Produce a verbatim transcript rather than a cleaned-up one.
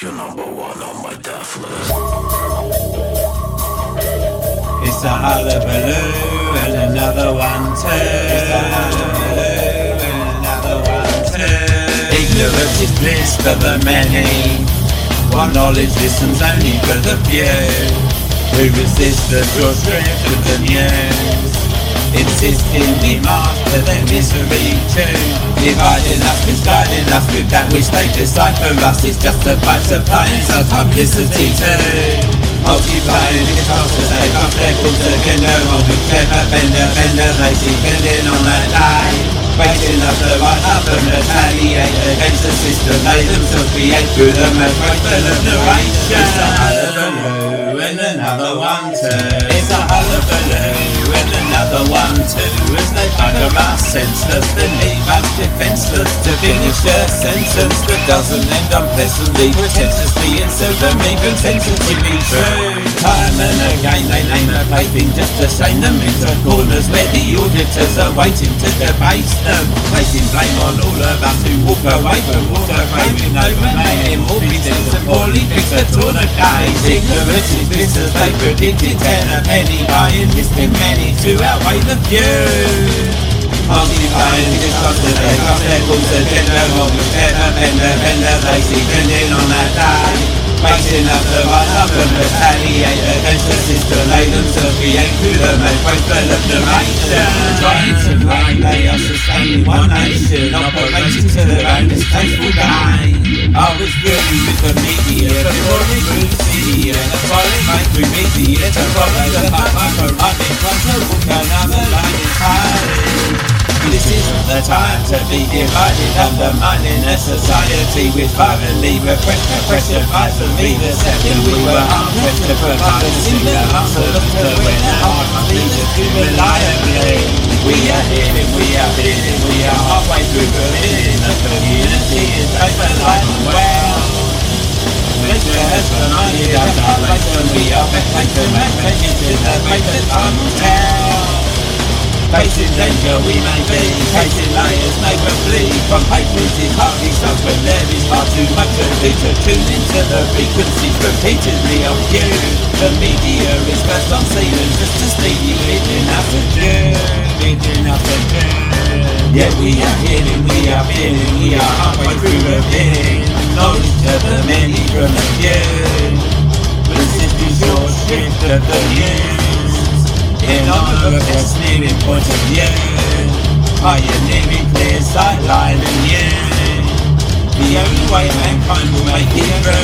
You're number one on my death list. It's a hullabaloo and another one too. It's a hullabaloo and another one too. Ignorance is bliss for the many, while knowledge listens only for the few, who resist the draw strength of the news, insisting we master their misery too. Dividing us, misguiding us with that which they decipher us. It's just about supplying some publicity too. Multiplying the cost to take off their calls again. No one with clever bender, bender, they depending on that lie, waiting up the right up and retaliate against the system they themselves create through the microphone of narration. It's a hullabaloo and another one too. It's a hullabaloo and another one too. As they bugger us senseless, then leave us defenseless to finish a sentence that doesn't end unpleasantly, pretentiously and seldom even sensitively true. Time and again they name a plaything just to shame them into corners where the auditors are waiting to debase them, placing blame on all of us who walk away from water, craving over mayhem, morbidness and poorly fixed the torn case. Ignorance is bliss as they predicted, ten a penny by enlisting many to outweigh the few. Multiplying this cost to take off their calls again. No one with clever bender, bender, they see bending on that day, waiting up the right up and retaliate against the system they themselves create through the microphone of narration. Trying to lie, they are sustaining one nation, operating to their own distasteful gain. I was really with the media before it grew media, that's why they make me media to follow the path I'm running, trying to walk another line entirely. This isn't the time to be divided, undermining a society which violently repressed, oppression, fights for me the second we were hard-pressed to provide a single answer to when the heart must lead us too reliably. We are healing, we are feeling, we are halfway through fulfilling the community is safe and life and well. Pleasure has been money, that's our place when we are back to make changes in the faith that time will tell. Facing danger we may be, chasing layers make us bleed. From patrons is hardly so when there is far too much to do to tune into the frequencies repeatedly of you. The media is first on scene and just as steady leading us to June, leading us to June. Yeah, we are healing, we are feeling, we are halfway through revealing knowledge to the many from the few. This is your shift of the news, in honour of their sneering point of view, pioneering clear sightline and you. The only way mankind will make it through